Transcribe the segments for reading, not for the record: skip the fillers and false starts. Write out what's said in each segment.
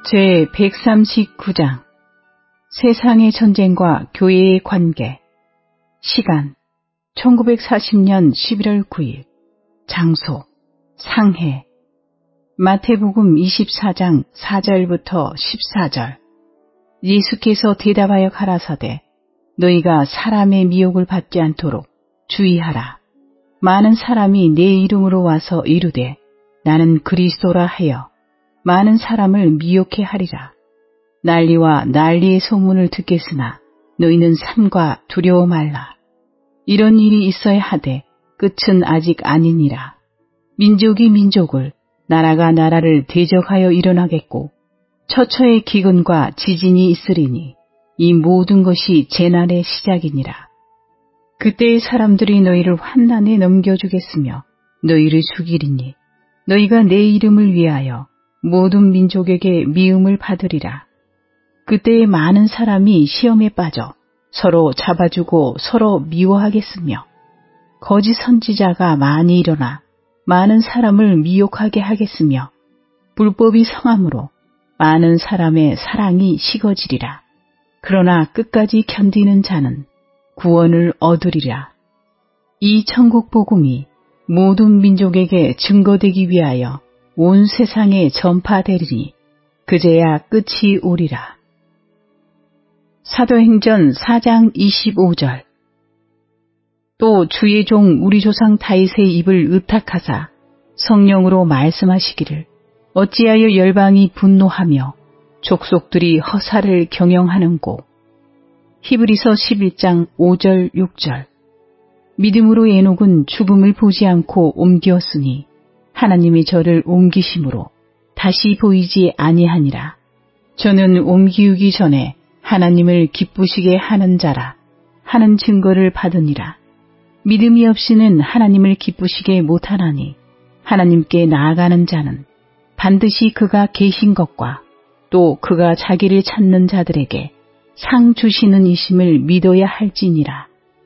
제139장 세상의 전쟁과 교회의 관계. 시간 1940년 11월 9일. 장소 상해. 마태복음 24장 4절부터 14절. 예수께서 대답하여 가라사대 너희가 사람의 미혹을 받지 않도록 주의하라. 많은 사람이 내 이름으로 와서 이르되 나는 그리스도라 하여 많은 사람을 미혹해 하리라. 난리와 난리의 소문을 듣겠으나 너희는 삼가 두려워 말라. 이런 일이 있어야 하되 끝은 아직 아니니라. 민족이 민족을, 나라가 나라를 대적하여 일어나겠고 처처의 기근과 지진이 있으리니 이 모든 것이 재난의 시작이니라. 그때의 사람들이 너희를 환난에 넘겨주겠으며 너희를 죽이리니 너희가 내 이름을 위하여 모든 민족에게 미움을 받으리라. 그때에 많은 사람이 시험에 빠져 서로 잡아주고 서로 미워하겠으며 거짓 선지자가 많이 일어나 많은 사람을 미혹하게 하겠으며 불법이 성함으로 많은 사람의 사랑이 식어지리라. 그러나 끝까지 견디는 자는 구원을 얻으리라. 이 천국 복음이 모든 민족에게 증거되기 위하여 온 세상에 전파되리니 그제야 끝이 오리라. 사도행전 4장 25절. 또 주의 종 우리 조상 다윗의 입을 의탁하사 성령으로 말씀하시기를 어찌하여 열방이 분노하며 족속들이 허사를 경영하는고. 히브리서 11장 5절 6절. 믿음으로 에녹은 죽음을 보지 않고 옮기었으니 하나님이 저를 옮기심으로 다시 보이지 아니하니라. 저는 옮기우기 전에 하나님을 기쁘시게 하는 자라 하는 증거를 받으니라. 믿음이 없이는 하나님을 기쁘시게 못하나니 하나님께 나아가는 자는 반드시 그가 계신 것과 또 그가 자기를 찾는 자들에게 상 주시는 이심을 믿어야 할지니라.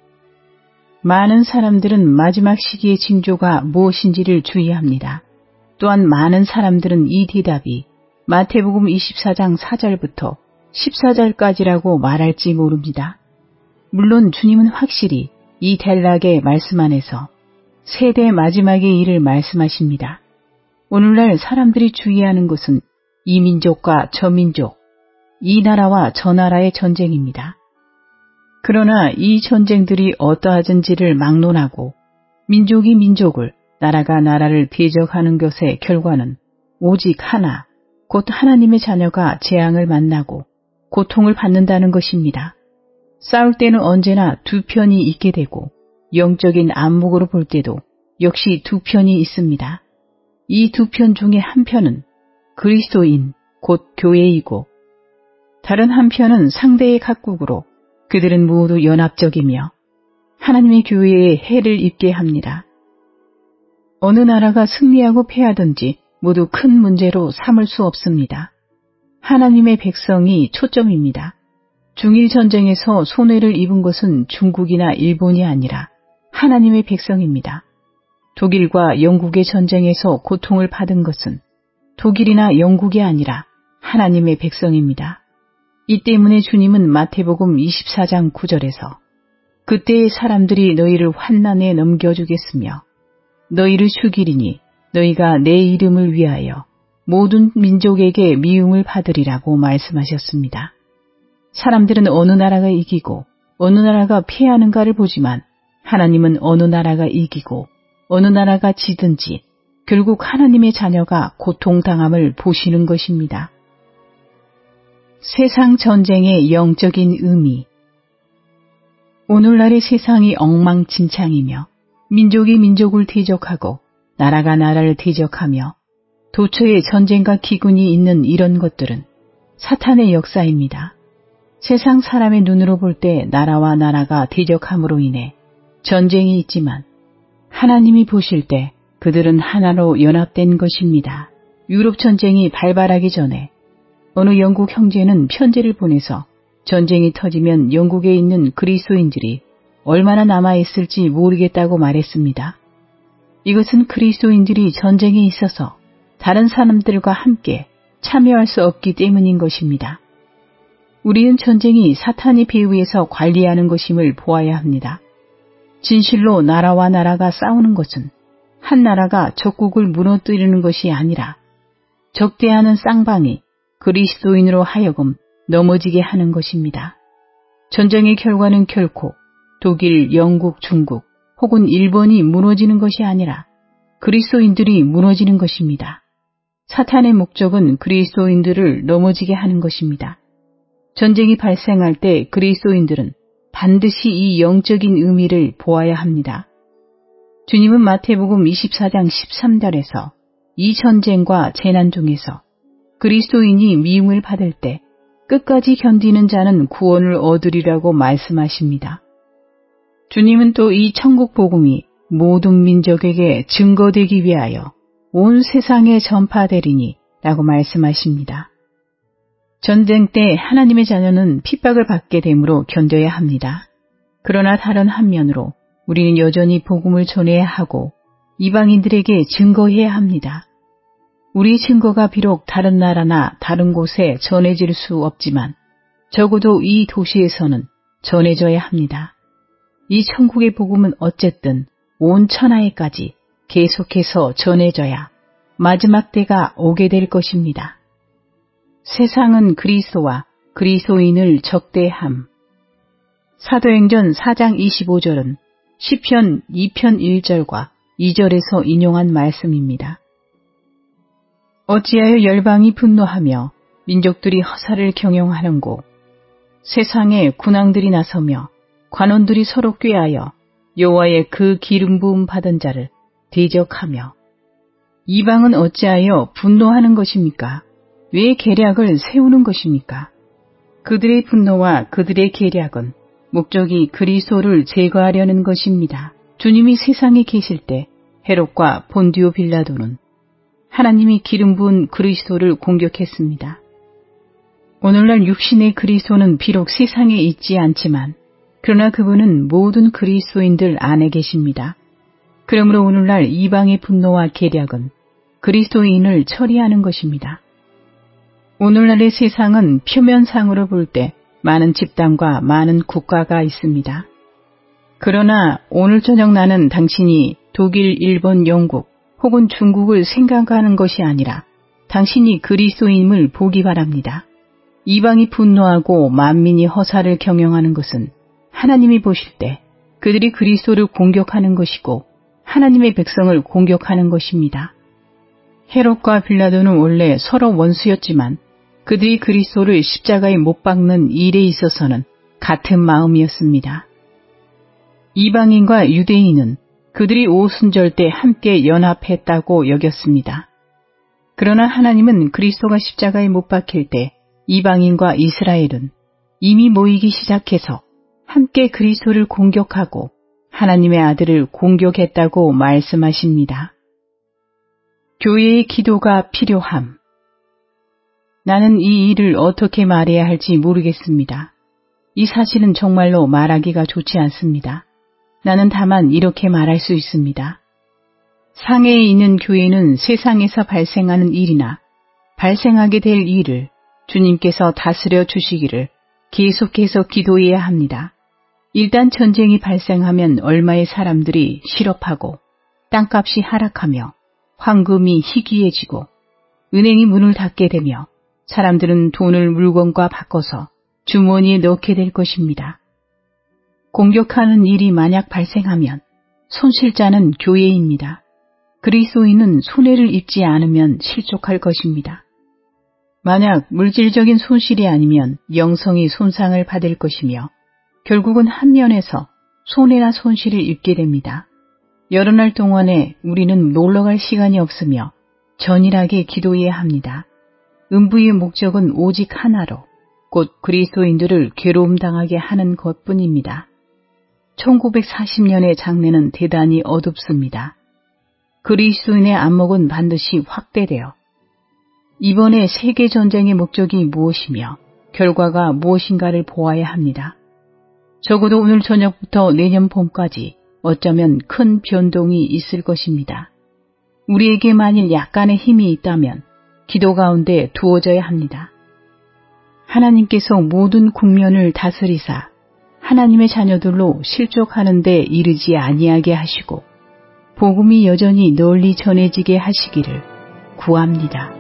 많은 사람들은 마지막 시기의 징조가 무엇인지를 주의합니다. 또한 많은 사람들은 이 대답이 마태복음 24장 4절부터 14절까지라고 말할지 모릅니다. 물론 주님은 확실히 이 델락의 말씀 안에서 세대 마지막의 일을 말씀하십니다. 오늘날 사람들이 주의하는 것은 이 민족과 저 민족, 이 나라와 저 나라의 전쟁입니다. 그러나 이 전쟁들이 어떠하든지를 막론하고 민족이 민족을, 나라가 나라를 대적하는 것의 결과는 오직 하나, 곧 하나님의 자녀가 재앙을 만나고 고통을 받는다는 것입니다. 싸울 때는 언제나 두 편이 있게 되고 영적인 안목으로 볼 때도 역시 두 편이 있습니다. 이 두 편 중에 한 편은 그리스도인, 곧 교회이고 다른 한 편은 상대의 각국으로 그들은 모두 연합적이며 하나님의 교회에 해를 입게 합니다. 어느 나라가 승리하고 패하든지 모두 큰 문제로 삼을 수 없습니다. 하나님의 백성이 초점입니다. 중일 전쟁에서 손해를 입은 것은 중국이나 일본이 아니라 하나님의 백성입니다. 독일과 영국의 전쟁에서 고통을 받은 것은 독일이나 영국이 아니라 하나님의 백성입니다. 이 때문에 주님은 마태복음 24장 9절에서 그때의 사람들이 너희를 환난에 넘겨주겠으며 너희를 죽이리니 너희가 내 이름을 위하여 모든 민족에게 미움을 받으리라고 말씀하셨습니다. 사람들은 어느 나라가 이기고 어느 나라가 패하는가를 보지만 하나님은 어느 나라가 이기고 어느 나라가 지든지 결국 하나님의 자녀가 고통당함을 보시는 것입니다. 세상 전쟁의 영적인 의미. 오늘날의 세상이 엉망진창이며 민족이 민족을 대적하고 나라가 나라를 대적하며 도처에 전쟁과 기근이 있는 이런 것들은 사탄의 역사입니다. 세상 사람의 눈으로 볼 때 나라와 나라가 대적함으로 인해 전쟁이 있지만 하나님이 보실 때 그들은 하나로 연합된 것입니다. 유럽 전쟁이 발발하기 전에 어느 영국 형제는 편지를 보내서 전쟁이 터지면 영국에 있는 그리스도인들이 얼마나 남아있을지 모르겠다고 말했습니다. 이것은 그리스도인들이 전쟁에 있어서 다른 사람들과 함께 참여할 수 없기 때문인 것입니다. 우리는 전쟁이 사탄의 배후에서 관리하는 것임을 보아야 합니다. 진실로 나라와 나라가 싸우는 것은 한 나라가 적국을 무너뜨리는 것이 아니라 적대하는 쌍방이 그리스도인으로 하여금 넘어지게 하는 것입니다. 전쟁의 결과는 결코 독일, 영국, 중국 혹은 일본이 무너지는 것이 아니라 그리스도인들이 무너지는 것입니다. 사탄의 목적은 그리스도인들을 넘어지게 하는 것입니다. 전쟁이 발생할 때 그리스도인들은 반드시 이 영적인 의미를 보아야 합니다. 주님은 마태복음 24장 13절에서 이 전쟁과 재난 중에서 그리스도인이 미움을 받을 때 끝까지 견디는 자는 구원을 얻으리라고 말씀하십니다. 주님은 또 이 천국 복음이 모든 민족에게 증거되기 위하여 온 세상에 전파되리니 라고 말씀하십니다. 전쟁 때 하나님의 자녀는 핍박을 받게 되므로 견뎌야 합니다. 그러나 다른 한면으로 우리는 여전히 복음을 전해야 하고 이방인들에게 증거해야 합니다. 우리 증거가 비록 다른 나라나 다른 곳에 전해질 수 없지만 적어도 이 도시에서는 전해져야 합니다. 이 천국의 복음은 어쨌든 온 천하에까지 계속해서 전해져야 마지막 때가 오게 될 것입니다. 세상은 그리스도와 그리스도인을 적대함. 사도행전 4장 25절은 시편 2편 1절과 2절에서 인용한 말씀입니다. 어찌하여 열방이 분노하며 민족들이 허사를 경영하는고 세상에 군왕들이 나서며 관원들이 서로 꾀하여 여호와의 그 기름 부음 받은 자를 대적하며 이방은 어찌하여 분노하는 것입니까? 왜 계략을 세우는 것입니까? 그들의 분노와 그들의 계략은 목적이 그리스도를 제거하려는 것입니다. 주님이 세상에 계실 때 헤롯과 본디오 빌라도는 하나님이 기름 부은 그리스도를 공격했습니다. 오늘날 육신의 그리스도는 비록 세상에 있지 않지만 그러나 그분은 모든 그리스도인들 안에 계십니다. 그러므로 오늘날 이방의 분노와 계략은 그리스도인을 처리하는 것입니다. 오늘날의 세상은 표면상으로 볼 때 많은 집단과 많은 국가가 있습니다. 그러나 오늘 저녁 나는 당신이 독일, 일본, 영국 혹은 중국을 생각하는 것이 아니라 당신이 그리스도인임을 보기 바랍니다. 이방이 분노하고 만민이 허사를 경영하는 것은 하나님이 보실 때 그들이 그리스도를 공격하는 것이고 하나님의 백성을 공격하는 것입니다. 헤롯과 빌라도는 원래 서로 원수였지만 그들이 그리스도를 십자가에 못 박는 일에 있어서는 같은 마음이었습니다. 이방인과 유대인은 그들이 오순절 때 함께 연합했다고 여겼습니다. 그러나 하나님은 그리스도가 십자가에 못 박힐 때 이방인과 이스라엘은 이미 모이기 시작해서 함께 그리스도를 공격하고 하나님의 아들을 공격했다고 말씀하십니다. 교회의 기도가 필요함. 나는 이 일을 어떻게 말해야 할지 모르겠습니다. 이 사실은 정말로 말하기가 좋지 않습니다. 나는 다만 이렇게 말할 수 있습니다. 상해에 있는 교회는 세상에서 발생하는 일이나 발생하게 될 일을 주님께서 다스려 주시기를 계속해서 기도해야 합니다. 일단 전쟁이 발생하면 얼마의 사람들이 실업하고 땅값이 하락하며 황금이 희귀해지고 은행이 문을 닫게 되며 사람들은 돈을 물건과 바꿔서 주머니에 넣게 될 것입니다. 공격하는 일이 만약 발생하면 손실자는 교회입니다. 그리스도인은 손해를 입지 않으면 실족할 것입니다. 만약 물질적인 손실이 아니면 영성이 손상을 받을 것이며 결국은 한 면에서 손해나 손실을 입게 됩니다. 여러 날 동안에 우리는 놀러갈 시간이 없으며 전일하게 기도해야 합니다. 음부의 목적은 오직 하나로 곧 그리스도인들을 괴로움당하게 하는 것뿐입니다. 1940년의 장래는 대단히 어둡습니다. 그리스도인의 안목은 반드시 확대되어 이번의 세계전쟁의 목적이 무엇이며 결과가 무엇인가를 보아야 합니다. 적어도 오늘 저녁부터 내년 봄까지 어쩌면 큰 변동이 있을 것입니다. 우리에게 만일 약간의 힘이 있다면 기도 가운데 두어져야 합니다. 하나님께서 모든 국면을 다스리사 하나님의 자녀들로 실족하는 데 이르지 아니하게 하시고 복음이 여전히 널리 전해지게 하시기를 구합니다.